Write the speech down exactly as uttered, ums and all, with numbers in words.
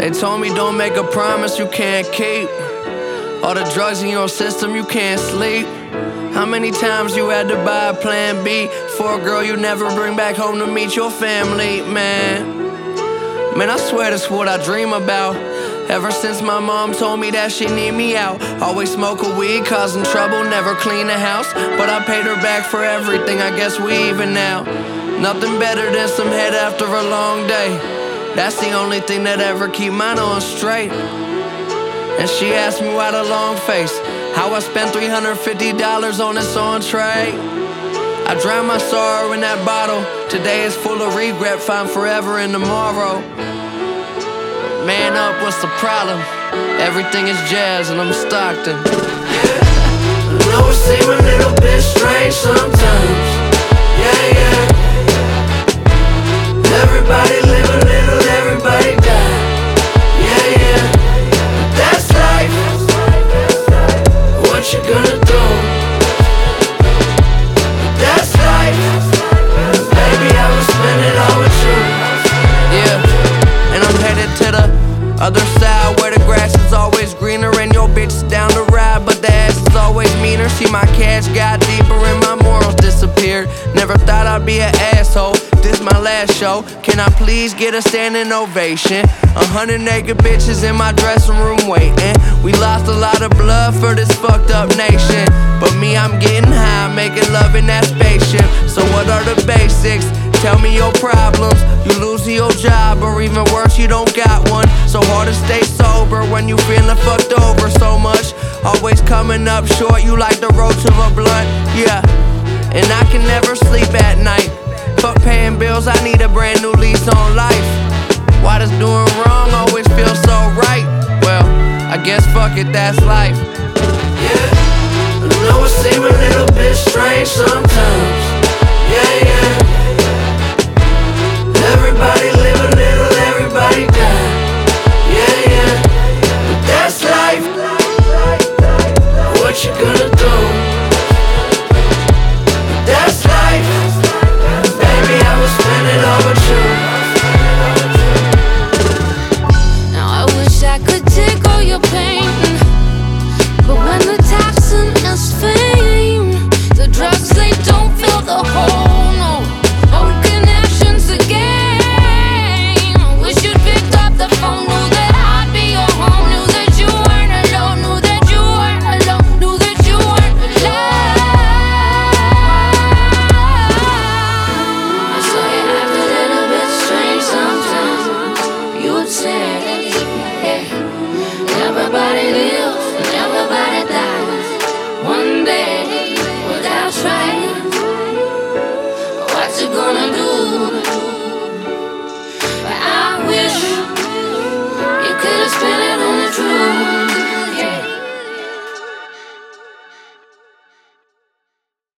They told me don't make a promise you can't keep. All the drugs in your system, you can't sleep. How many times you had to buy a plan B for a girl you never bring back home to meet your family, man? Man, I swear that's what I dream about. Ever since my mom told me that she need me out. Always smoke a weed, causing trouble, never clean the house. But I paid her back for everything, I guess we even now. Nothing better than some head after a long day. That's the only thing that ever keep mine on straight. And she asked me why the long face, how I spent three hundred fifty dollars on this entree. I drowned my sorrow in that bottle. Today is full of regret, find forever in tomorrow. Man up, what's the problem? Everything is jazz and I'm Stockton. Yeah, I know it seems a little bit strange sometimes. Yeah, yeah. Everybody live a little, everybody die. Yeah, yeah. But that's life. What you gonna do? But that's life. Baby, I will spend it all with you. Yeah, and I'm headed to the other side where the grass is always greener and your bitch is down to ride, but the ass is always meaner. See, my cash got deeper and my morals disappeared. Never thought I'd be an asshole. This my last show. Can I please get a standing ovation? A hundred naked bitches in my dressing room waiting. We lost a lot of blood for this fucked up nation, but me, I'm getting high, making love in that spaceship. So what are the basics? Tell me your problems. You lose your job, or even worse, you don't got one. So hard to stay sober when you feeling fucked over so much. Always coming up short, you like the roach of a blunt. Yeah, and I can never sleep at night. Fuck paying bills, I need a brand new lease on life. Why does doing wrong always feel so right? Well, I guess fuck it, that's life. Yeah, I know it seems a little bit strange sometimes. Yeah, yeah. Everybody